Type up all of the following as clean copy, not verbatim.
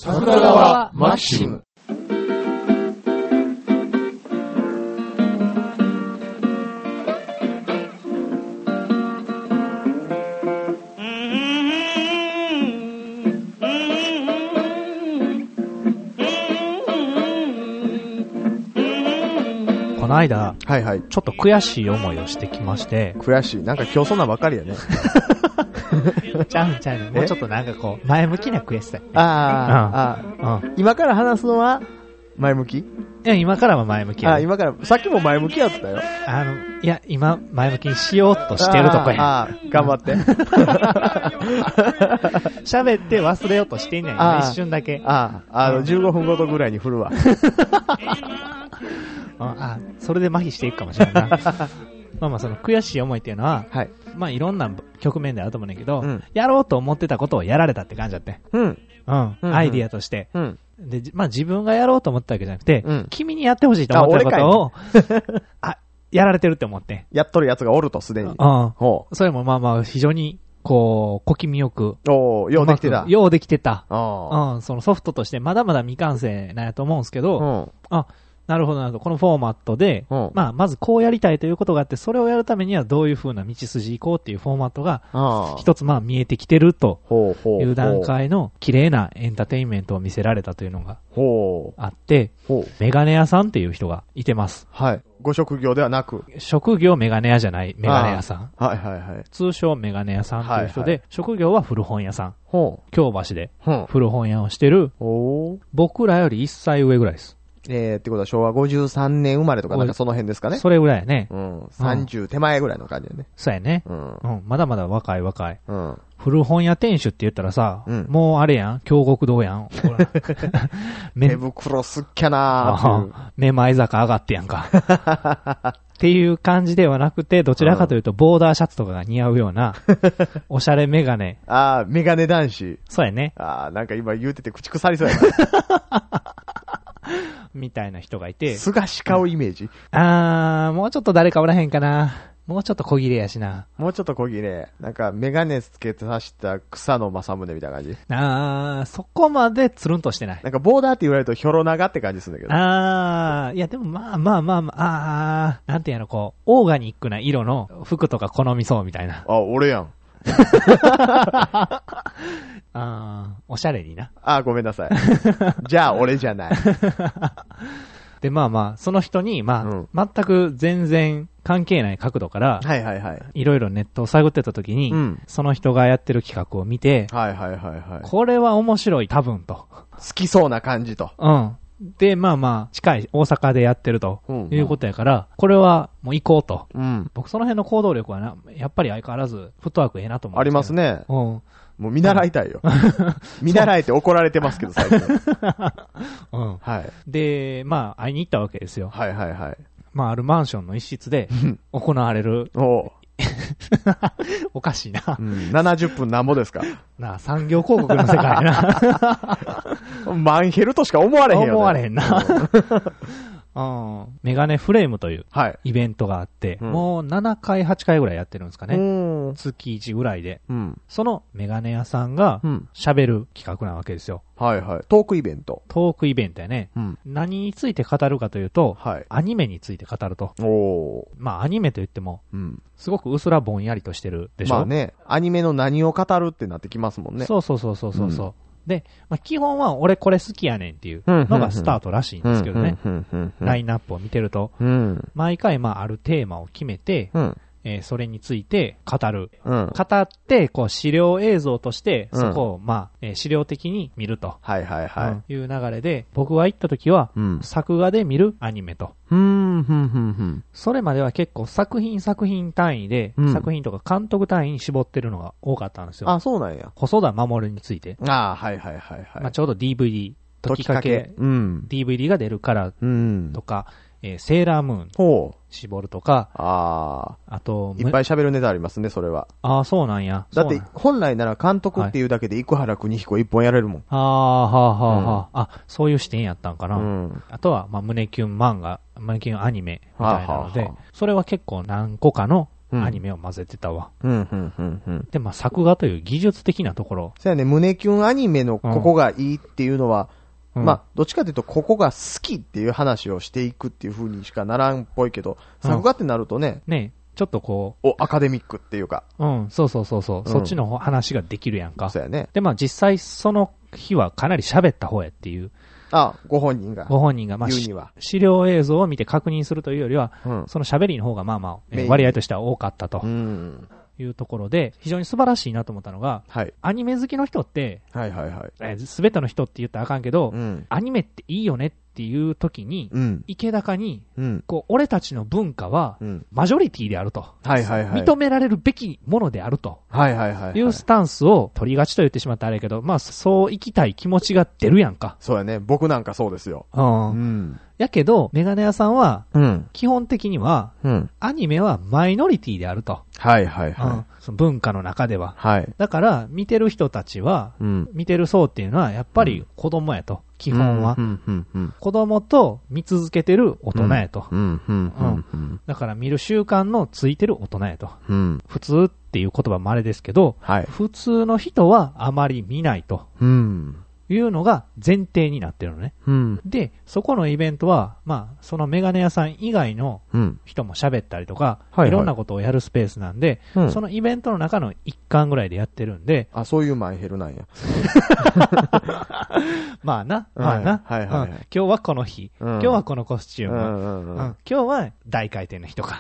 桜川マキシム。 この間、 はいはい。 ちょっと悔しい思いをしてきまして。 悔しい。なんか今日そんなんばっかりやね。 ちゃうちゃう。もうちょっとなんかこう、前向きな悔しさ。 今から話すのは、前向き？いや、今からは前向きや、ね。 今から、さっきも前向きやったよ。 いや、今、前向きにしようとしてるとこや。 頑張って。 喋って忘れようとしてんねん。一瞬だけ。 15分ごとぐらいに振るわ。 それで麻痺していくかもしれないな。まあその悔しい思いっていうのは、はい、まあいろんな局面であると思うんだけど、やろうと思ってたことをやられたって感じだって。アイディアとして。で、まあ自分がやろうと思ったわけじゃなくて、君にやってほしいと思ったことを、やられてるって思って。 やっとるやつがおるとすでに。 それもまあまあ非常に、こう、小気味よく。 ようできてた。 ようできてた。そのソフトとしてまだまだ未完成なんやと思うんですけど、なるほどなるほど。このフォーマットで、まずこうやりたいということがあって、それをやるためにはどういう風な道筋行こうっていうフォーマットが、一つ見えてきてるという段階の綺麗なエンターテインメントを見せられたというのがあって、メガネ屋さんっていう人がいてます。 はい。ご職業ではなく。 職業メガネ屋じゃない、メガネ屋さん。 はいはいはい。 通称メガネ屋さんっていう人で、職業は古本屋さん。京橋で古本屋をしてる、僕らより1歳上ぐらいです。 ってことは昭和53年生まれとかなんかその辺ですかね。 それぐらいやね。 30手前ぐらいの感じだね。 そうやね。まだまだ若い。古本屋店主って言ったらさ、もうあれやん、京極堂やん。 手袋すっきゃなー。 目前坂上がってやんか。っていう感じではなくて、どちらかというとボーダーシャツとかが似合うような、おしゃれメガネ。 メガネ男子。 そうやね。 なんか今言うてて口腐りそうやな。 みたいな人がいて。 菅氏顔イメージ。 もうちょっと誰かおらへんかな。もうちょっと小切れやしな。 もうちょっと小切れ。なんかメガネつけて刺した草野正宗みたいな感じ。 そこまでつるんとしてない。 なんかボーダーって言われるとヒョロ長って感じするんだけど。 いやでもまあ、なんていうのこう、オーガニックな色の服とか好みそうみたいな。 俺やん。 おしゃれにな。 ごめんなさい。じゃあ俺じゃない。 で、その人に、全く全然関係ない角度から、いろいろネットを探ってた時に、その人がやってる企画を見て、これは面白い、多分と。 好きそうな感じと。 で、近い大阪でやってるということやから、これはもう行こうと。僕その辺の行動力はやっぱり相変わらずフットワークええなと思う。 ありますね。もう見習いたいよ。見習えて怒られてますけど、最近。 で、会いに行ったわけですよ。あるマンションの一室で行われる。おかしいな。 70分なんぼですか。 産業広告の世界やな。 マンヘルとしか思われへんよね。 思われへんな。メガネフレームというイベントがあって、もう7回、8回ぐらいやってるんですかね。月1ぐらいで。そのメガネ屋さんが喋る企画なわけですよ。 トークイベント。 トークイベントやね。何について語るかというと、アニメについて語ると。アニメといっても、すごくうすらぼんやりとしてるでしょ。 アニメの何を語るってなってきますもんね。 そう。で、基本は俺これ好きやねんっていうのがスタートらしいんですけどね。ラインナップを見てると、毎回あるテーマを決めて、それについて語る。語って、資料映像として、そこを資料的に見ると。いう流れで、僕が行った時は、作画で見るアニメと。それまでは結構作品単位で、作品とか監督単位に絞ってるのが多かったんですよ。 そうなんや。 細田守について。ちょうど DVD、時かけ、DVD が出るからとか、セーラームーン絞るとか、あといっぱい喋るネタありますね、それは。 そうなんや。 だって本来なら監督っていうだけで生原邦彦一本やれるもん。 そういう視点やったんかな。あとは胸キュン漫画、胸キュンアニメみたいなので、それは結構何個かのアニメを混ぜてたわ。で、まあ、作画という技術的なところ。 そうやね、胸キュンアニメのここがいいっていうのは、まあ、どっちかというと、ここが好きっていう話をしていくっていう風にしかならんっぽいけど、作画ってなるとね、 ちょっとこう、アカデミックっていうか。 そう。そっちの話ができるやんか。 そうやね。 で、まあ、実際その日はかなり喋った方やっていう。 ご本人が。 まあ、資料映像を見て確認するというよりは、その喋りの方がまあまあ、割合としては多かったと。いうところで、非常に素晴らしいなと思ったのが、アニメ好きの人って、すべての人って言ったらあかんけど、アニメっていいよねっていう時に、池高に、こう、俺たちの文化は、マジョリティであると。認められるべきものであると。いうスタンスを取りがちと言ってしまったらあれやけど、まあ、そう生きたい気持ちが出るやんか。 そうやね。僕なんかそうですよ。 やけど、メガネ屋さんは、基本的には、アニメはマイノリティであると。その文化の中では。だから、見てる人たちは、見てる層っていうのは、やっぱり子供やと。基本は。子供と見続けてる大人やと。だから見る習慣のついてる大人やと。普通っていう言葉もあれですけど、普通の人はあまり見ないと。いうのが前提になってるのね。で、そこのイベントは、まあ、そのメガネ屋さん以外の人も喋ったりとか、いろんなことをやるスペースなんで、そのイベントの中の一環ぐらいでやってるんで。 そういうマイヘルなんや。 まあな。今日はこの日。今日はこのコスチューム。今日は大回転の日とか。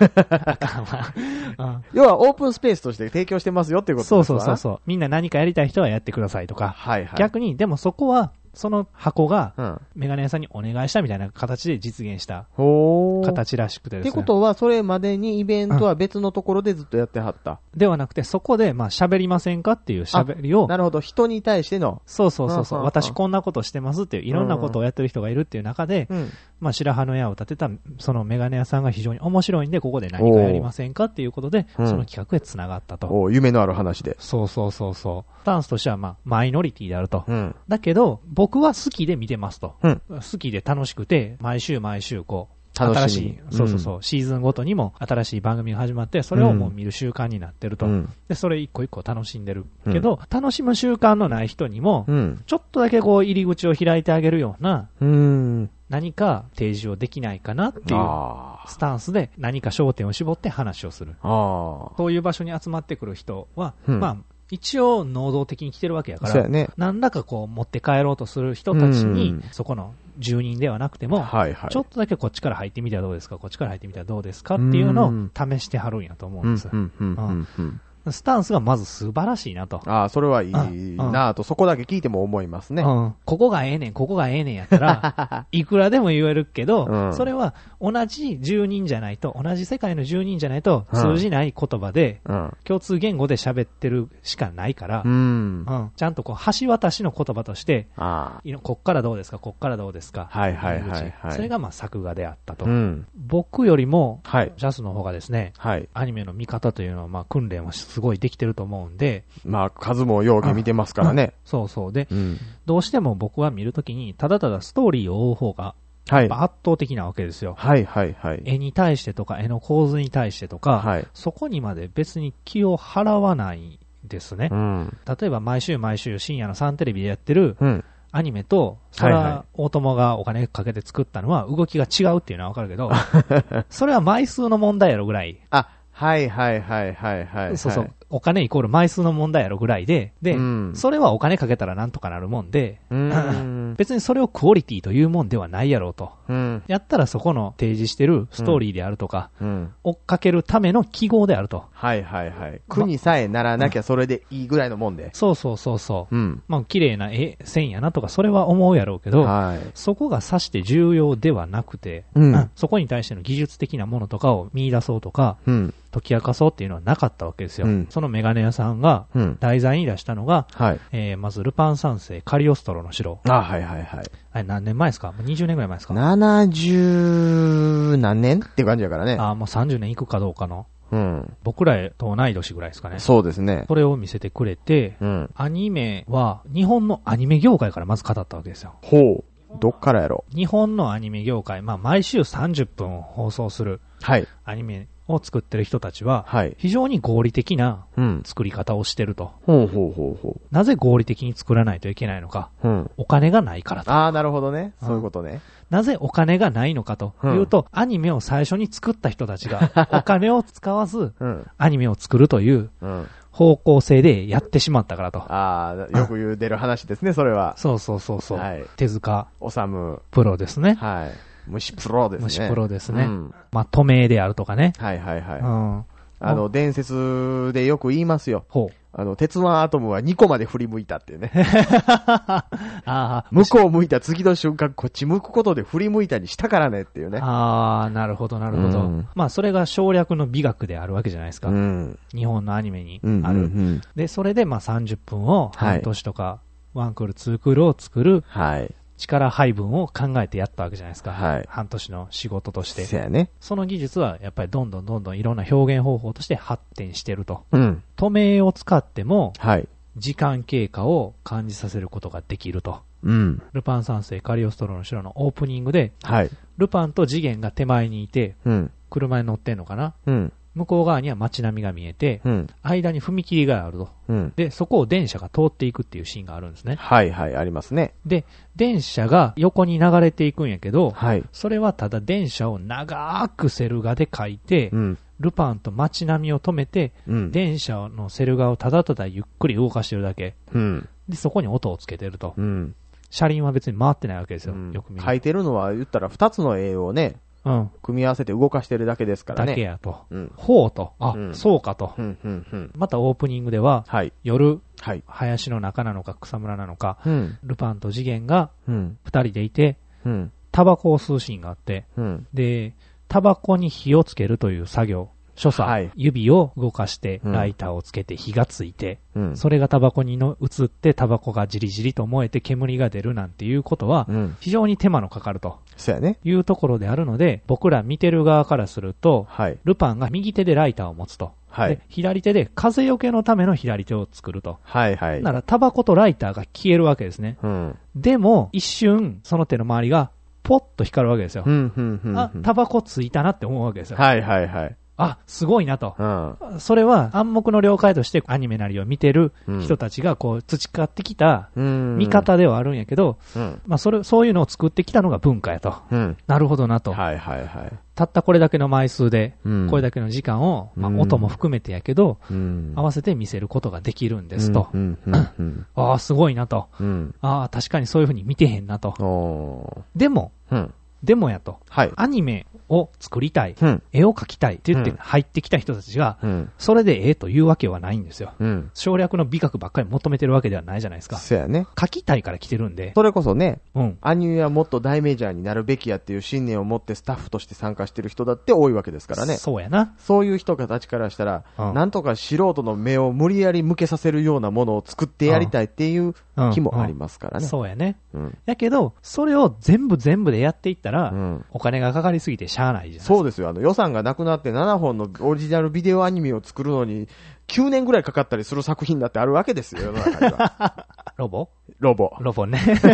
要はオープンスペースとして提供してますよっていうことですか？ そう。みんな何かやりたい人はやってくださいとか。逆に、でもそこは、その箱が、メガネ屋さんにお願いしたみたいな形で実現した形らしくてですね。 ってことは、それまでにイベントは別のところでずっとやってはった。 ではなくて、そこで、まあ、喋りませんかっていう喋りを。 なるほど、人に対しての。 そう。私こんなことしてますっていう、いろんなことをやってる人がいるっていう中で、まあ、白羽の矢を立てた、そのメガネ屋さんが非常に面白いんで、ここで何かやりませんかっていうことで、その企画へ繋がったと。 夢のある話で。 そう。スタンスとしては、まあ、マイノリティであると。だけど、僕は好きで見てますと。好きで楽しくて、毎週こう、新しい、シーズンごとにも新しい番組が始まって、それをもう見る習慣になってると。で、それ一個一個楽しんでる。けど、楽しむ習慣のない人にも、ちょっとだけこう、入り口を開いてあげるような、何か提示をできないかなっていうスタンスで何か焦点を絞って話をする。そういう場所に集まってくる人は、まあ、一応能動的に来てるわけやから、何らかこう持って帰ろうとする人たちに、そこの住人ではなくても、ちょっとだけこっちから入ってみたらどうですか、こっちから入ってみたらどうですかっていうのを試してはるんやと思うんです。スタンスがまず素晴らしいなと。 それはいいなと、そこだけ聞いても思いますね。 ここがええねんやったら、いくらでも言えるけど、それは同じ住人じゃないと、同じ世界の住人じゃないと通じない言葉で、共通言語で喋ってるしかないから、ちゃんとこう橋渡しの言葉として、こっからどうですか、こっからどうですか。それがまあ作画であったと。僕よりも、ジャスの方がですね、アニメの見方というのはまあ訓練はすごいできてると思うんで。 まあ、数もようけ見てますからね。 で、どうしても僕は見るときに、ただただストーリーを追う方が、圧倒的なわけですよ。絵に対してとか、絵の構図に対してとか、そこにまで別に気を払わないですね。例えば毎週深夜のサンテレビでやってる、アニメと、それは大友がお金かけて作ったのは動きが違うっていうのはわかるけど、それは枚数の問題やろぐらい。お金イコール枚数の問題やろぐらいで、それはお金かけたらなんとかなるもんで、別にそれをクオリティというもんではないやろうと。やったらそこの提示してるストーリーであるとか、追っかけるための記号であると。 苦にさえならなきゃそれでいいぐらいのもんで。 まあ、綺麗な線やなとか、それは思うやろうけど、そこがさして重要ではなくて、そこに対しての技術的なものとかを見出そうとか、解き明かそうっていうのはなかったわけですよ。そのメガネ屋さんが題材に出したのが、まずルパン三世カリオストロの城。あれ何年前ですか？もう20年ぐらい前ですか ？70何年っていう感じやからね。 もう30年いくかどうかの。僕らと同い年ぐらいですかね。 そうですね。 それを見せてくれて、アニメは日本のアニメ業界からまず語ったわけですよ。 どっからやろ？ 日本のアニメ業界、まあ毎週30分放送するアニメを作ってる人たちは、非常に合理的な作り方をしてると。なぜ合理的に作らないといけないのか。お金がないからと。 ああ、なるほどね。そういうことね。 なぜお金がないのかというと、アニメを最初に作った人たちがお金を使わず、アニメを作るという方向性でやってしまったからと。 ああ、よく言う出る話ですね、それは。 そう。手塚治虫プロですね。 はい。虫プロですね。 虫プロですね。まあ、透明であるとかね。 伝説でよく言いますよ。鉄腕アトムは2個まで振り向いたっていうね。向こう向いた次の瞬間、こっち向くことで振り向いたにしたからねっていうね。 ああ、なるほど。まあ、それが省略の美学であるわけじゃないですか。日本のアニメにある。で、それでまあ30分を半年とか、1クール、2クールを作る。力配分を考えてやったわけじゃないですか。半年の仕事として。その技術はやっぱりどんどんいろんな表現方法として発展してると。透明を使っても、時間経過を感じさせることができると。ルパン三世カリオストロの城のオープニングで、ルパンと次元が手前にいて、車に乗ってんのかな。向こう側には街並みが見えて、間に踏切があると、で、そこを電車が通っていくっていうシーンがあるんですね。 ありますね。 で、電車が横に流れていくんやけど、それはただ電車を長くセル画で描いて、ルパンと街並みを止めて、電車のセル画をただただゆっくり動かしてるだけ。で、そこに音をつけてると。車輪は別に回ってないわけですよ。よく見る。 描いてるのは言ったら2つの絵をね、組み合わせて動かしてるだけですからね。 だけやと。ほうと。そうかと。またオープニングでは、夜、林の中なのか草むらなのか、ルパンと次元が2人でいて、タバコを吸うシーンがあって、で、タバコに火をつけるという作業、所作、指を動かしてライターをつけて火がついて、それがタバコに移ってタバコがじりじりと燃えて煙が出るなんていうことは非常に手間のかかるというところであるので、僕ら見てる側からすると、ルパンが右手でライターを持つと、で左手で風よけのための左手を作ると、ならタバコとライターが消えるわけですね。でも一瞬その手の周りがポッと光るわけですよ。あ、タバコついたなって思うわけですよ。あ、すごいなと。それは暗黙の了解としてアニメなりを見てる人たちがこう培ってきた見方ではあるんやけど、まあそういうのを作ってきたのが文化やと。なるほどなと。たったこれだけの枚数で、これだけの時間を、まあ音も含めてやけど、合わせて見せることができるんですと。ああ、すごいなと。ああ、確かにそういうふうに見てへんなと。でもやと。アニメを作りたい、絵を描きたいって言って入ってきた人たちが、それでというわけはないんですよ。省略の美学ばっかり求めてるわけではないじゃないですか。描きたいから来てるんで。 それこそね、アニメはもっと大メジャーになるべきやっていう信念を持ってスタッフとして参加してる人だって多いわけですからね。 そうやな。 そういう人たちからしたら、なんとか素人の目を無理やり向けさせるようなものを作ってやりたいっていう気もありますからね。 そうやね。やけど、それを全部でやっていったら、お金がかかりすぎてしゃあないじゃないですか。 そうですよ。予算がなくなって7本のオリジナルビデオアニメを作るのに9年ぐらいかかったりする作品だってあるわけですよ、世の中には。ロボね。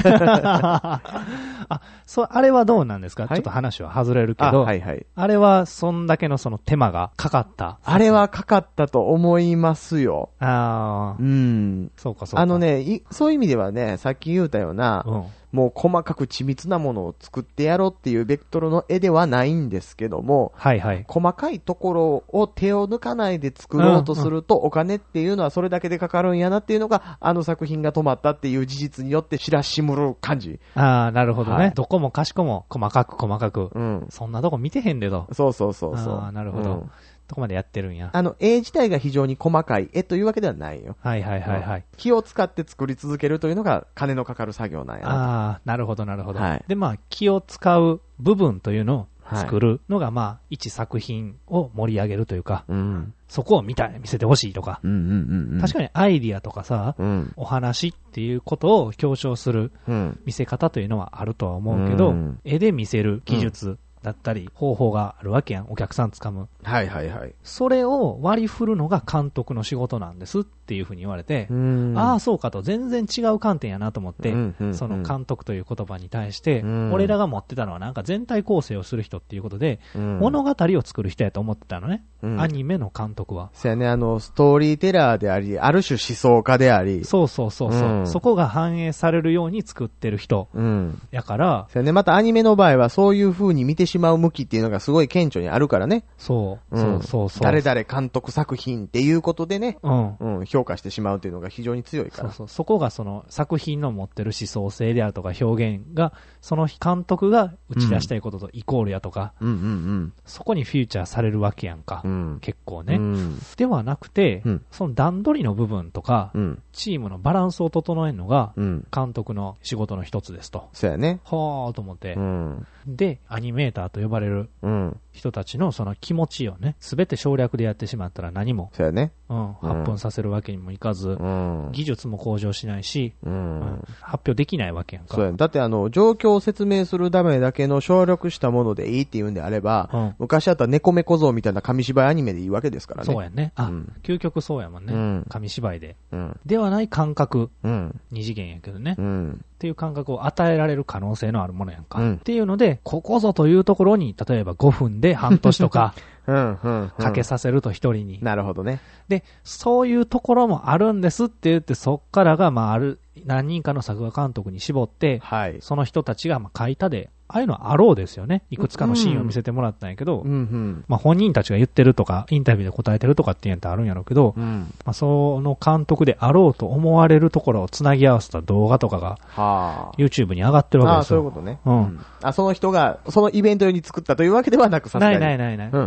あれはどうなんですか、ちょっと話は外れるけど、あれはそんだけのその手間がかかった。 あれはかかったと思いますよ。 そうか。 そういう意味ではね、さっき言ったような、もう細かく緻密なものを作ってやろうっていうベクトルの絵ではないんですけども、細かいところを手を抜かないで作ろうとすると、お金っていうのはそれだけでかかるんやなっていうのが、あの作品が止まったっていう事実によって知らしむる感じ。 なるほどね。どこもかしこも細かく。そんなとこ見てへんでと。 そう。 なるほど。どこまでやってるんや。 絵自体が非常に細かい絵というわけではないよ。気を使って作り続けるというのが金のかかる作業なんやなるほど。で、まあ、気を使う部分というのを作るのが、まあ、一作品を盛り上げるというか、そこを見せてほしいとか、確かにアイディアとかさ、お話っていうことを強調する見せ方というのはあるとは思うけど、絵で見せる技術、 だったり方法があるわけやん、お客さん掴む。 はいはいはい。 それを割り振るのが監督の仕事なんですっていうふうに言われて、ああそうかと、全然違う観点やなと思って、その監督という言葉に対して、俺らが持ってたのはなんか全体構成をする人っていうことで、物語を作る人やと思ってたのね、アニメの監督は。 そうやね、ストーリーテラーであり、ある種思想家であり。 そうそうそうそう、そこが反映されるように作ってる人。やから。 そうやね、またアニメの場合はそういう風に見てしまう向きっていうのがすごい顕著にあるからね。 そう。そうそうそう。 誰々監督作品っていうことでね、評価してしまうっていうのが非常に強いから。 そこがその作品の持ってる思想性であるとか表現が、その監督が打ち出したいこととイコールやとか、そこにフューチャーされるわけやんか。結構ね。ではなくて、その段取りの部分とか、チームのバランスを整えるのが、監督の仕事の一つですと。 そうやね。 はぁーと思って。で、アニメーターと呼ばれる人たちのその気持ちをね、すべて省略でやってしまったら何も、 そうやね。 発奮させるわけにもいかず、技術も向上しないし、発表できないわけやんか。 そうやね。だって状況を説明するためだけの省略したものでいいっていうんであれば、昔あった猫目小僧みたいな紙芝居アニメでいいわけですからね。 そうやね。究極そうやもんね。紙芝居で。ではない感覚。二次元やけどね。っていう感覚を与えられる可能性のあるものやんか。っていうので、ここぞというところに、例えば5分で半年とか、かけさせると一人に。 なるほどね。 で、そういうところもあるんですって言って、そっからが、何人かの作画監督に絞って、その人たちが書いたで、ああいうのはあろうですよね。いくつかのシーンを見せてもらったんやけど、本人たちが言ってるとか、インタビューで答えてるとかっていうのってあるんやろうけど、その監督であろうと思われるところをつなぎ合わせた動画とかが、YouTube に上がってるわけですよ。 そういうことね。その人が、そのイベント用に作ったというわけではなく、 ない。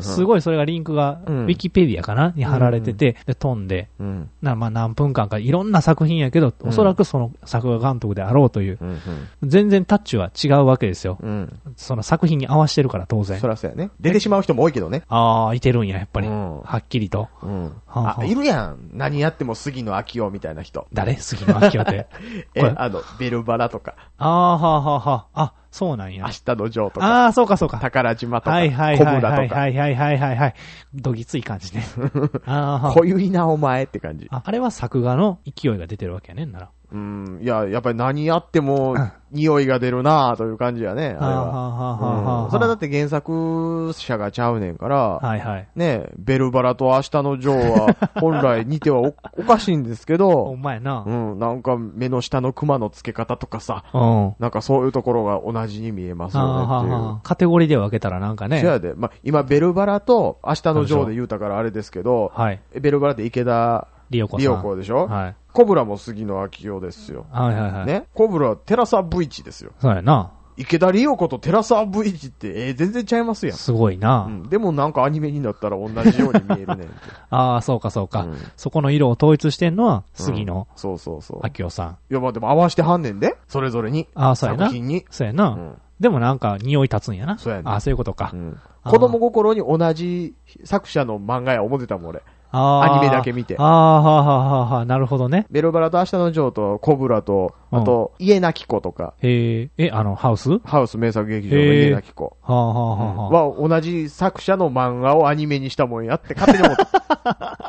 すごいそれがリンクが、ウィキペディアかなに貼られてて、で、飛んで、何分間かいろんな作品やけど、おそらくその作画監督であろうという、全然タッチは違うわけですよ。その作品に合わせてるから当然。 そらそうやね。出てしまう人も多いけどね。 いてるんや、やっぱり。はっきりと。 いるやん。何やっても杉野明夫みたいな人。 誰杉野明夫って。 ベルバラとか。 そうなんや。 明日のジョーとか。 そうか。 宝島とか。 小村とか。 はい。どぎつい感じね。 小ゆなお前って感じ。 あれは作画の勢いが出てるわけやねんなら。 いや、やっぱり何やっても匂いが出るなぁという感じやね、あれは。それはだって原作者がちゃうねんから、ね、ベルバラと明日のジョーは本来似ては おかしいんですけど、 ほんまやな。 なんか目の下のクマの付け方とかさ、なんかそういうところが同じに見えますよねっていう。 カテゴリーで分けたらなんかね。 そうやで。今ベルバラと明日のジョーで言うたからあれですけど、ベルバラって池田リオ子でしょ。コブラも杉野明夫ですよ。ね。コブラはテラサ V1 ですよ。 そうやな。 池田理代子とテラサ V1 って、全然ちゃいますやん。 すごいな。 でもなんかアニメになったら同じように見えるねんて。 そうか。そこの色を統一してんのは杉野。 そう。 明夫さん。 いや、でも合わしてはんねんで。それぞれに。 そうやな。 作品に。 そうやな。でもなんか匂い立つんやな。 そうやね。 そういうことか。 子供心に同じ作者の漫画や思ってたもん俺。アニメだけ見て。 なるほどね。 ベルバラと明日のジョーとコブラと、あと、家なき子とか。 ハウス名作劇場の家なき子。は、同じ作者の漫画をアニメにしたもんやって勝手に思った。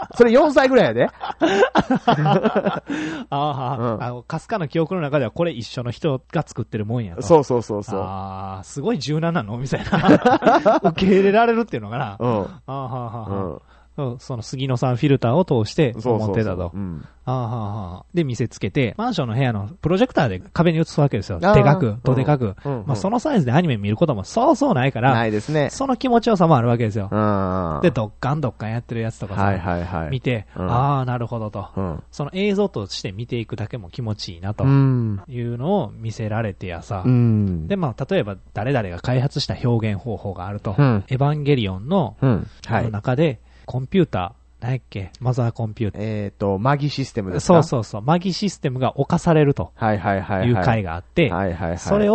それ4歳ぐらいやで。 かすかな記憶の中ではこれ一緒の人が作ってるもんやと。 そう。 すごい柔軟なのみたいな。受け入れられるっていうのかな。その杉野さんフィルターを通して思ってたと。で、見せつけて、マンションの部屋のプロジェクターで壁に映すわけですよ。どでかく。そのサイズでアニメ見ることもそうないから、 ないですね。 その気持ちよさもあるわけですよ。で、どっかんやってるやつとかさ、見て、なるほどと。その映像として見ていくだけも気持ちいいなというのを見せられてやさ。で、例えば誰々が開発した表現方法があると。エヴァンゲリオンの中で、コンピューター、何やっけマザーコンピューター。 マギシステムですか？ そう。マギシステムが侵されるという回があって、それを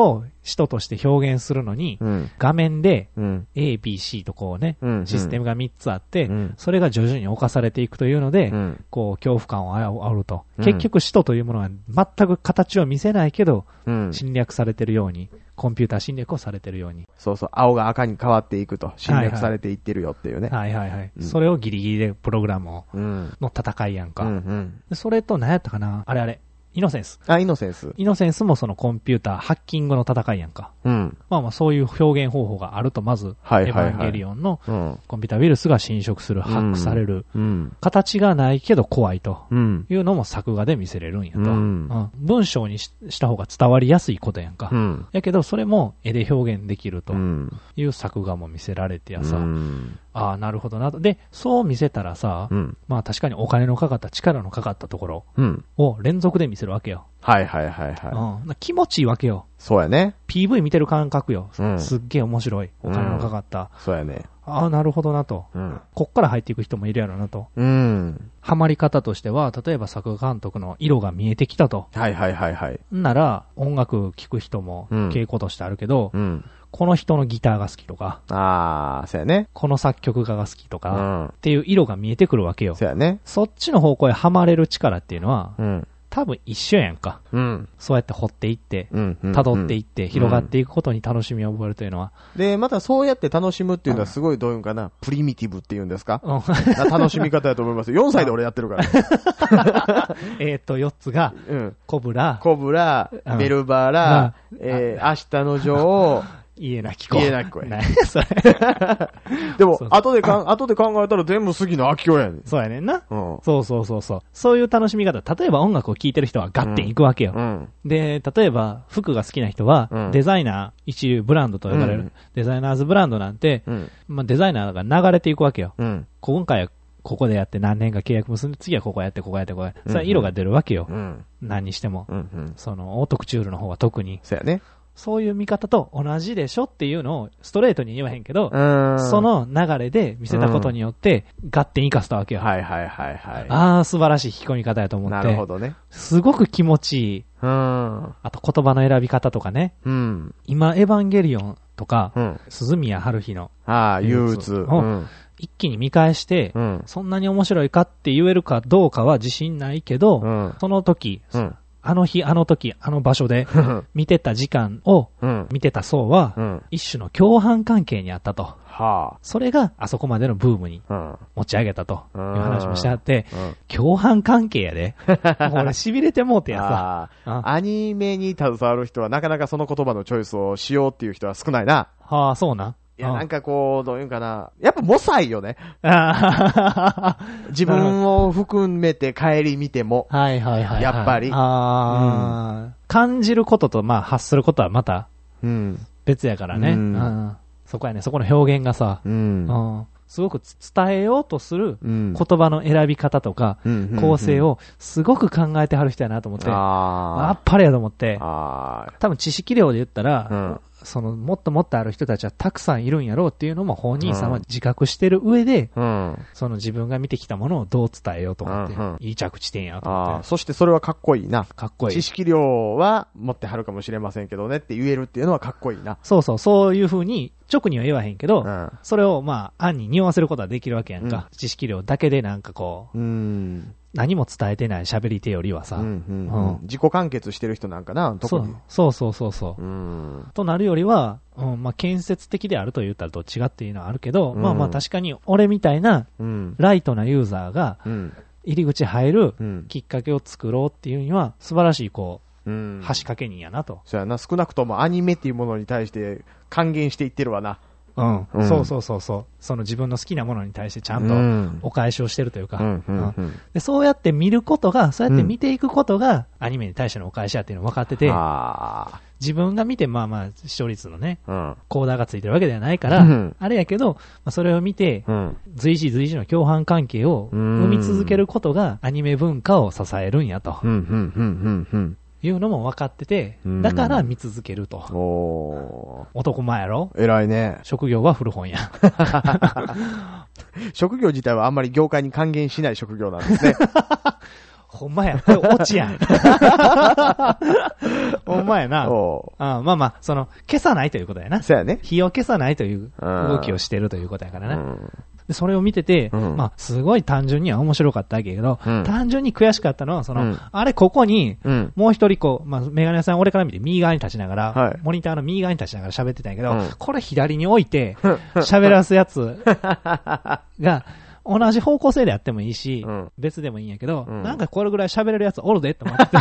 使徒として表現するのに、画面で A、B、C とこうね、システムが3つあって、それが徐々に侵されていくというので、こう、恐怖感を煽ると。結局使徒というものは全く形を見せないけど、侵略されてるように、コンピューター侵略をされてるように。 そうそう、青が赤に変わっていくと、侵略されていってるよっていうね。 はいはいはい。それをギリギリでプログラムの戦いやんか。それと何やったかな、あれ。イノセンス。 イノセンス。 イノセンスもそのコンピューター、ハッキングの戦いやんか。まあそういう表現方法があると、まず、エヴァンゲリオンのコンピューターウイルスが侵食する、ハックされる、形がないけど怖いというのも作画で見せれるんやと。文章にした方が伝わりやすいことやんか。やけどそれも絵で表現できるという作画も見せられてやさ、ああ、なるほどなと。で、そう見せたらさ、まあ確かにお金のかかった力のかかったところを連続で見せるわけよ。 はいはいはいはい。 気持ちいいわけよ。 そうやね。 PV 見てる感覚よ。すっげえ面白い。お金のかかった。 そうやね。 ああ、なるほどなと。こっから入っていく人もいるやろなと。ハマり方としては、例えば作画監督の色が見えてきたと。 はいはいはいはい。 なら、音楽聴く人も傾向としてあるけど、この人のギターが好きとか、 そうやね。 この作曲家が好きとか、っていう色が見えてくるわけよ。 そうやね。 そっちの方向へハマれる力っていうのは、多分一緒やんか。そうやって掘っていって、辿っていって、広がっていくことに楽しみを覚えるというのは。 で、またそうやって楽しむっていうのはすごいどういうんかな、プリミティブっていうんですか、楽しみ方だと思います。4歳で俺やってるから。 4つが、コブラ、 ベルバラ、明日の女王、 家なき子。 家なき子や。 何それ。 でも、後で考えたら全部好きな秋代やねん。 そうやねんな。そう。そういう楽しみ方。例えば音楽を聴いてる人はガッテン行くわけよ。で、例えば服が好きな人は、デザイナー、一流ブランドと呼ばれる、デザイナーズブランドなんて、まあデザイナーが流れていくわけよ。今回はここでやって何年か契約結んで、次はここやって。それは色が出るわけよ。何にしても。その、オートクチュールの方は特に。 そうやね。 そういう見方と同じでしょっていうのをストレートに言わへんけど、その流れで見せたことによって、ガッテン生かしたわけよ。 はい。 ああ、素晴らしい引き込み方やと思って。 なるほどね。 すごく気持ちいい。あと言葉の選び方とかね。今、エヴァンゲリオンとか、鈴宮春日の憂鬱。 一気に見返して、そんなに面白いかって言えるかどうかは自信ないけど、その時、あの日、あの時、あの場所で見てた時間を見てた層は、一種の共犯関係にあったと。それがあそこまでのブームに持ち上げたという話もしてあって、共犯関係やで。もう俺痺れてもうてやさ。アニメに携わる人はなかなかその言葉のチョイスをしようっていう人は少ないな。 そうな。 いや、なんかこう、どういうんかな。やっぱモサイよね。自分を含めて帰り見ても。やっぱり。感じることと、まあ、発することはまた、別やからね。そこやね、そこの表現がさ、すごく伝えようとする言葉の選び方とか、構成をすごく考えてはる人やなと思って、あっぱれやと思って、多分知識量で言ったら、その、もっともっとある人たちはたくさんいるんやろうっていうのも本人さんは自覚してる上で、その自分が見てきたものをどう伝えようと思って、いい着地点やと思って。 そしてそれはかっこいいな。 かっこいい。 知識量は持ってはるかもしれませんけどねって言えるっていうのはかっこいいな。 そういう風に、直には言わへんけど、それをまあ、暗に匂わせることはできるわけやんか。知識量だけでなんかこう、何も伝えてない喋り手よりはさ、 自己完結してる人なんかな、特に。 そう。となるよりは、まあ、建設的であると言ったらどっちがっていうのはあるけど、まあ確かに俺みたいな、ライトなユーザーが、入り口入るきっかけを作ろうっていうには、素晴らしいこう、橋掛け人やなと。 そうやな、少なくともアニメっていうものに対して還元していってるわな。 そう。その自分の好きなものに対してちゃんとお返しをしてるというか、でそうやって見ることが、そうやって見ていくことが、アニメに対してのお返しやっていうのを分かってて、自分が見て、まあまあ、視聴率のね、コーダーがついてるわけではないから、あれやけど、それを見て、随時の共犯関係を生み続けることが、アニメ文化を支えるんやと。いうのも分かってて、だから見続けると。男前やろ？ 偉いね。 職業は古本や。 職業自体はあんまり業界に還元しない職業なんですね。 ほんまや。これオチやん。ほんまやな。まあまあ、消さないということやな。 そうやね。 火を消さないという動きをしてるということやからな。でそれを見てて、まあ、すごい単純には面白かったわけやけど、単純に悔しかったのは、あれここに、もう一人まあ、メガネ屋さん俺から見て右側に立ちながら、モニターの右側に立ちながら喋ってたんやけど、これ左に置いて、喋らすやつが、同じ方向性でやってもいいし、別でもいいんやけど、なんかこれぐらい喋れるやつおるでって思って。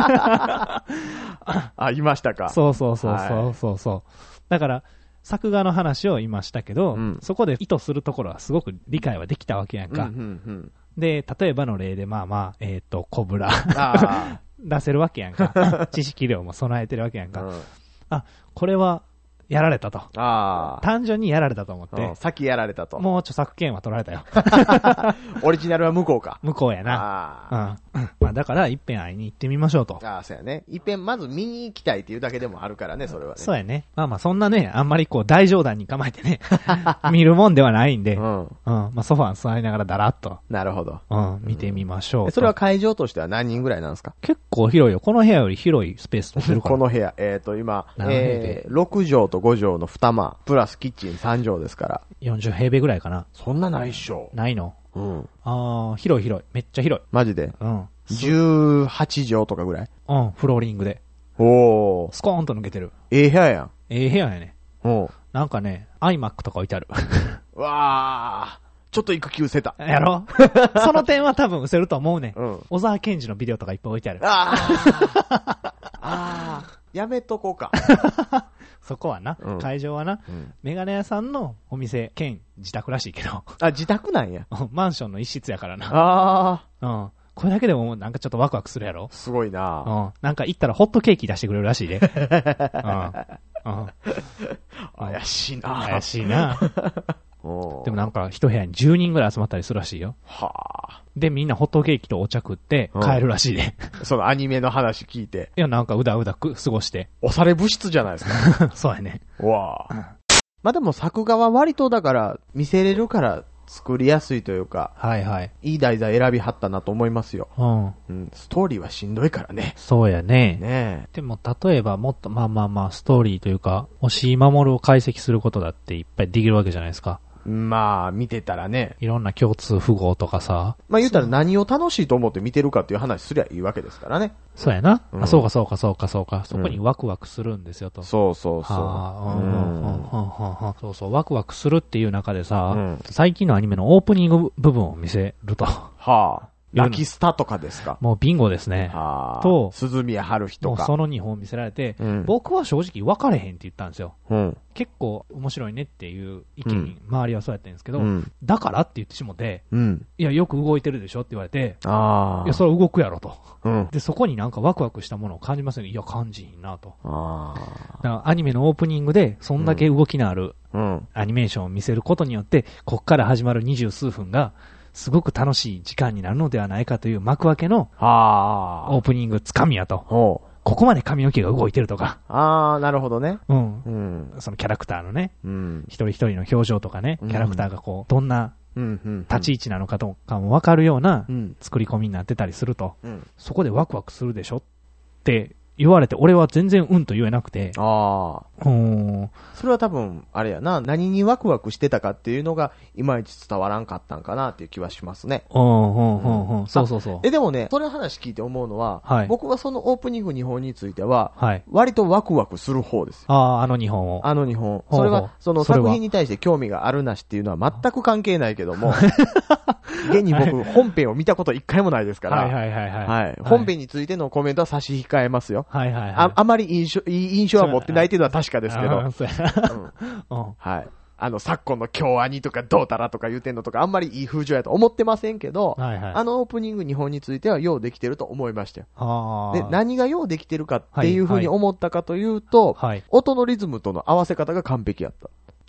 いましたか。 そう。だから、作画の話を今したけど、そこで意図するところはすごく理解はできたわけやんか。で、例えばの例で、まあまあ、コブラ出せるわけやんか。知識量も備えてるわけやんか。これは、やられたと。単純にやられたと思って。 先やられたと。 もう著作権は取られたよ。 オリジナルは向こうか。 向こうやな。まあだから、一遍会いに行ってみましょうと。 そうやね。一遍まず見に行きたいっていうだけでもあるからね、それはね。 そうやね。まあまあ、そんなね、あんまり大冗談に構えてね、見るもんではないんで、まあソファーに座りながらだらっと。 なるほど。 見てみましょう。 それは会場としては何人ぐらいなんですか？ 結構広いよ。この部屋より広いスペースとしてるから。 この部屋、今、6畳と5畳の2間、プラスキッチン3畳ですから。 40平米ぐらいかな。 そんなないっしょ。 ないの？広い。めっちゃ広い。 マジで18畳とかぐらい？ フローリングで。スコーンと抜けてる。 部屋やん。 部屋やね。なんかね、iMac とか置いてある。 わー。ちょっと育休せた。 やろその点は多分失せると思うね。小沢健二のビデオとかいっぱい置いてある。 やめとこうか。 そこはな、会場はな、メガネ屋さんのお店兼自宅らしいけど。 自宅なんや。 マンションの一室やからな。これだけでもなんかちょっとワクワクするやろ？ すごいな。 なんか行ったらホットケーキ出してくれるらしいで。 怪しいな。 怪しいな。でもなんか一部屋に10人ぐらい集まったりするらしいよ。で、みんなホットケーキとお茶食って帰るらしいで。 そのアニメの話聞いて。 いや、なんかうだうだ過ごして。 押され物質じゃないですか。 そうやね。 まあでも作画は割とだから見せれるから作りやすいというか。いい題材選びはったなと思いますよ。ストーリーはしんどいからね。 そうやね。でも例えばもっとまあストーリーというか、押井守を解析することだっていっぱいできるわけじゃないですか。 まあ、見てたらね。 いろんな共通符号とかさ。 まあ言ったら何を楽しいと思って見てるかっていう話すりゃいいわけですからね。 そうやな。そうか。そこにワクワクするんですよと。 そう。 ワクワクするっていう中でさ、最近のアニメのオープニング部分を見せると。 ラキスタとかですか？ もうビンゴですね。 と、鈴宮春日とか。 もうその2本見せられて、僕は正直分かれへんって言ったんですよ。結構面白いねっていう意見、周りはそうやってるんですけど、だからって言ってしもて、いや、よく動いてるでしょって言われて、いや、それは動くやろと。で、そこになんかワクワクしたものを感じますよね。いや、感じひんなと。だからアニメのオープニングで、そんだけ動きのあるアニメーションを見せることによって、こっから始まる20数分が、すごく楽しい時間になるのではないかという幕開けのオープニングつかみやと。ここまで髪の毛が動いてるとか。 なるほどね。 そのキャラクターのね、一人一人の表情とかね、キャラクターがどんな立ち位置なのかとかも分かるような作り込みになってたりすると、そこでワクワクするでしょって言われて、俺は全然と言えなくて。 それは多分、あれやな、何にワクワクしてたかっていうのが、いまいち伝わらんかったんかなっていう気はしますね。 そう。 でもね、それの話聞いて思うのは、僕はそのオープニング2本については、割とワクワクする方ですよ。 あの2本を。 それは、その作品に対して興味があるなしっていうのは全く関係ないけども、現に僕、本編を見たこと一回もないですから、本編についてのコメントは差し控えますよ。あまりいい印象は持ってないっていうのは確かですけど、昨今の京アニとかどうたらとか言うてんのとかあんまりいい風潮やと思ってませんけど、オープニング2本についてはようできてると思いましたよ。で、何がようできてるかっていう風に思ったかというと、音のリズムとの合わせ方が完璧やった。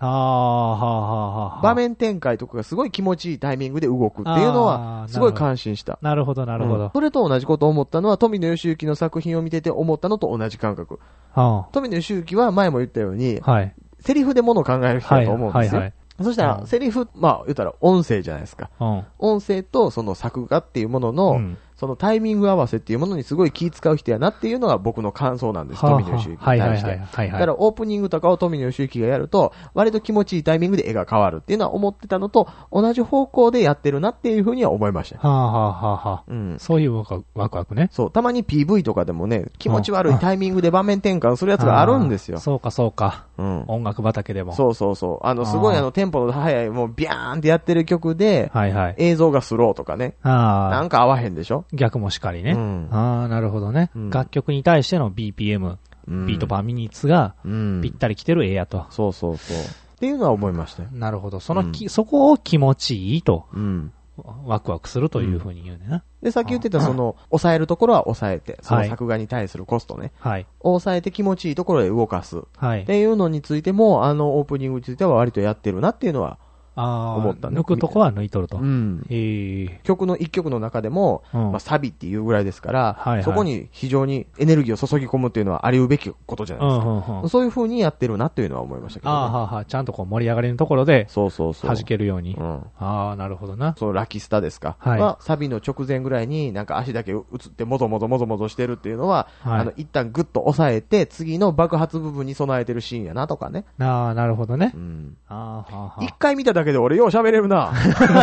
場面展開とかがすごい気持ちいいタイミングで動くっていうのはすごい感心した。 なるほど。 それと同じことを思ったのは富野義行の作品を見てて思ったのと同じ感覚。富野義行は前も言ったように、セリフで物を考える人だと思うんですよ。そしたら、セリフ、言ったら音声じゃないですか。音声とその作画っていうものの、 そのタイミング合わせっていうものにすごい気使う人やなっていうのが僕の感想なんです、富野義行に対して。だからオープニングとかを富野義行がやると、割と気持ちいいタイミングで絵が変わるっていうのは思ってたのと、同じ方向でやってるなっていうふうには思いました。 そういうワクワクね。 そう、たまに PV とかでもね、気持ち悪いタイミングで場面転換するやつがあるんですよ。 そうか。音楽畑でも。 そう。すごいテンポの速い、もうビャーンってやってる曲で、映像がスローとかね。なんか合わへんでしょ？ 逆もしかりね。なるほどね。楽曲に対しての BPM、ビートパーミニッツが、ぴったり来てる絵やと。 そう。っていうのは思いましたよ。 なるほど。そこを気持ちいいと。ワクワクするというふうに言うねな。 で、さっき言ってた抑えるところは抑えて、その作画に対するコストね。抑えて気持ちいいところで動かす。っていうのについても、オープニングについては割とやってるなっていうのは、思ったね。 抜くとこは抜いとると。 曲の一曲の中でも、サビっていうぐらいですから、そこに非常にエネルギーを注ぎ込むっていうのはありうべきことじゃないですか。そういう風にやってるなっていうのは思いましたけどね。 ちゃんとこう盛り上がりのところで、弾けるように。なるほどな。 そう、ラキスタですか。サビの直前ぐらいになんか足だけ映ってもぞもぞしてるっていうのは、一旦グッと抑えて、次の爆発部分に備えてるシーンやなとかね。 なるほどね。 一回見ただけで俺よう喋れるな。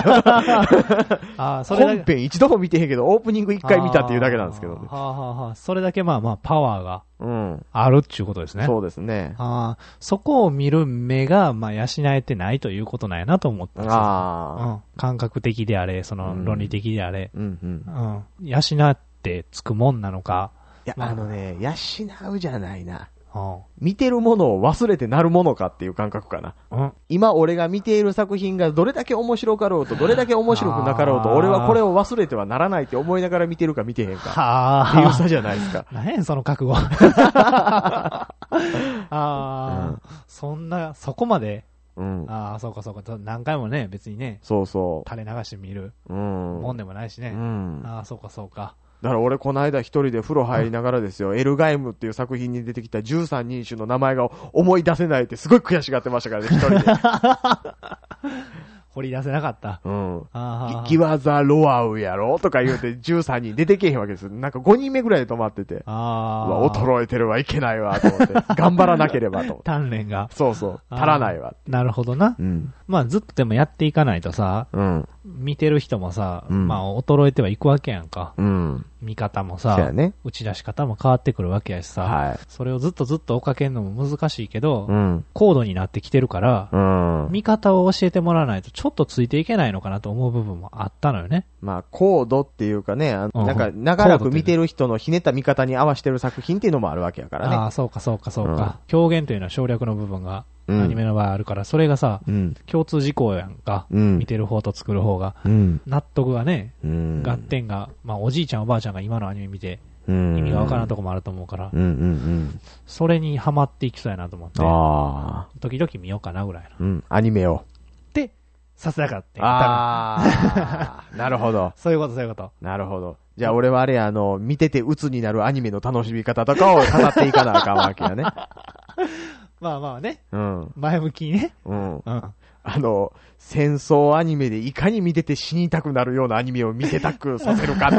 本編一度も見てへんけど、オープニング一回見たっていうだけなんですけどね。 それだけパワーがあるっていうことですね。 そうですね。 そこを見る目が、養えてないということなんやなと思ったんですよ。感覚的であれ、その論理的であれ。養ってつくもんなのか。 いや、養うじゃないな。見てるものを忘れてなるものかっていう感覚かな。今俺が見ている作品がどれだけ面白かろうと、どれだけ面白くなかろうと、俺はこれを忘れてはならないって思いながら見てるか見てへんか。っていう差じゃないですか。 何やんその覚悟。そこまで。そうか。何回もね、別にね。垂れ流して見る。もんでもないしね。そうか。 だから俺この間一人で風呂入りながらですよ、エルガイムっていう作品に出てきた13人種の名前が思い出せないってすごい悔しがってましたからね、一人で。 掘り出せなかった。 ギワザロアウやろとか言うて13人出てけへんわけですよ。なんか5人目ぐらいで止まってて。衰えてるわ、いけないわ、と思って。頑張らなければと。 鍛錬が。 足らないわ。 なるほどな。ずっとでもやっていかないとさ、見てる人もさ、衰えてはいくわけやんか。見方もさ、打ち出し方も変わってくるわけやしさ、それをずっと追っかけるのも難しいけど、高度になってきてるから、見方を教えてもらわないとちょっとついていけないのかなと思う部分もあったのよね。 高度っていうかね、なんか長らく見てる人のひねった見方に合わせてる作品っていうのもあるわけやからね。 そうか。表現というのは省略の部分がアニメの場合あるから、それがさ、共通事項やんか、見てる方と作る方が、納得がね、合点が、おじいちゃんおばあちゃんが今のアニメ見て、意味がわからんとこもあると思うから、それにハマっていきそうやなと思って、時々見ようかなぐらいな。アニメを。 で、さすがかって。 なるほど。 そういうこと。 なるほど。じゃあ俺はあれ見てて鬱になるアニメの楽しみ方とかを語っていかなあかんわけやね。 ね。前向きにね。 戦争アニメでいかに見てて死にたくなるようなアニメを見せたくさせるかという。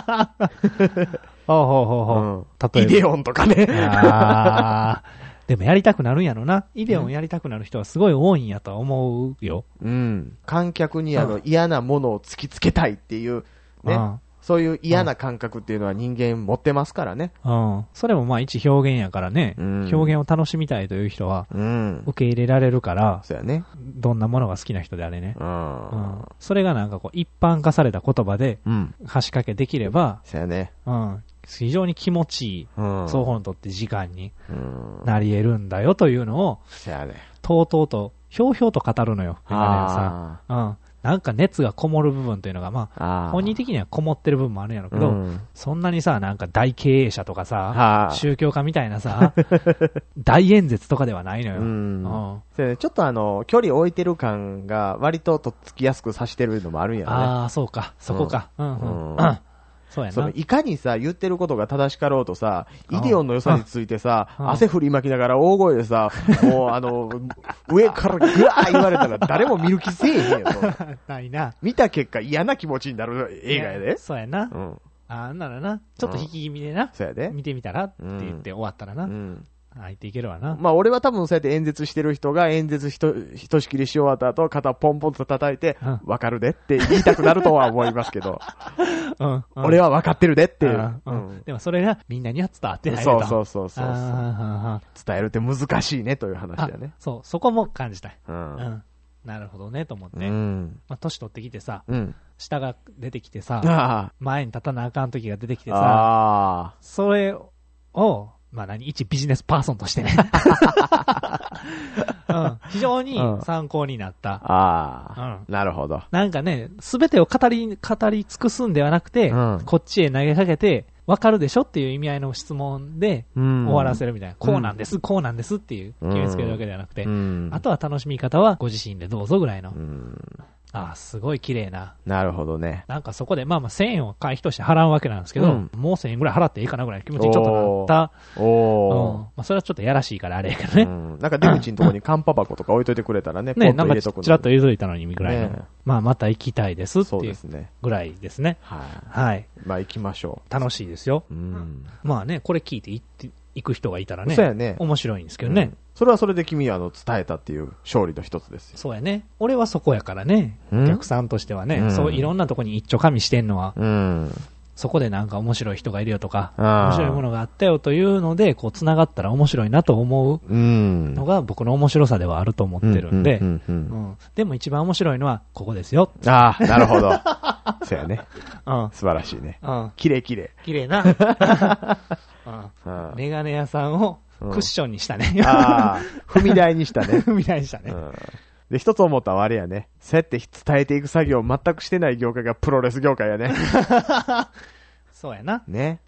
イデオンとかね。 でもやりたくなるんやろな。イデオンやりたくなる人はすごい多いんやとは思うよ。 観客に嫌なものを突きつけたいっていう、ね。そういう嫌な感覚っていうのは人間持ってますからね。 それも一表現やからね。表現を楽しみたいという人は、受け入れられるから、 そうやね。 どんなものが好きな人であれね。それがなんか一般化された言葉で、端掛けできれば、 そうやね。 非常に気持ちいい、双方にとって時間になり得るんだよというのを、とうとうと、ひょうひょうと語るのよ。なんか熱がこもる部分というのが、本人的にはこもってる部分もあるんやろうけど、そんなにさ、なんか大経営者とかさ、宗教家みたいなさ、大演説とかではないのよ。 ちょっと距離置いてる感が割ととっつきやすくさしてるのもあるんやろね。 そうか、そこか。 そうやな。 いかにさ、言ってることが正しかろうとさ、イデオンの良さについてさ、汗振りまきながら大声でさ、もう上からぐわー言われたら誰も見る気せえへんよ。 ないな。 見た結果嫌な気持ちになる映画やで。 そうやな。あんならな、ちょっと引き気味でな。 そうやで。 見てみたらって言って終わったらな。入っていけるわな。 まあ俺は多分そうやって演説してる人が演説ひとしきりし終わった後、肩ポンポンと叩いて、わかるでって言いたくなるとは思いますけど、俺はわかってるでっていう。 でもそれがみんなには伝わってないと。 そう。伝えるって難しいねという話だね。 そう、そこも感じたい。なるほどねと思って。まあ年取ってきてさ、下が出てきてさ、前に立たなあかん時が出てきてさ、それを、まあ一ビジネスパーソンとしてね。非常に参考になった。 なるほど。 なんかね、すべてを語り尽くすんではなくて、こっちへ投げかけて、わかるでしょっていう意味合いの質問で終わらせるみたいな。こうなんです、こうなんですっていう決めつけるわけではなくて、あとは楽しみ方はご自身でどうぞぐらいの。すごい綺麗な。 なるほどね。 なんかそこで、まあ1000円を会費として払うわけなんですけど、もう1000円ぐらい払っていいかなぐらいの気持ちにちょっとなった。まあそれはちょっとやらしいからあれやけどね。 なんか出口のとこにカンパ箱とか置いといてくれたらね、 ね、なんかちらっと入れといたのにぐらいの。まあまた行きたいですっていうぐらいですね。はい。 まあ行きましょう。楽しいですよ。まあね、これ聞いて行く人がいたらね、 そうやね。 面白いんですけどね。 それはそれで君は伝えたっていう勝利の一つですよ。 そうやね。俺はそこやからね。お客さんとしてはね、そういろんなとこに一丁加味してんのは、そこでなんか面白い人がいるよとか、面白いものがあったよというので、こう繋がったら面白いなと思うのが僕の面白さではあると思ってるんで、でも一番面白いのはここですよ。 なるほど。そうやね。素晴らしいね。綺麗。綺麗な。メガネ屋さんをクッションにしたね。 踏み台にしたね。 踏み台にしたね。 で、一つ思ったのはあれやね。そうやって伝えていく作業を全くしてない業界がプロレス業界やね。 そうやな。 ね。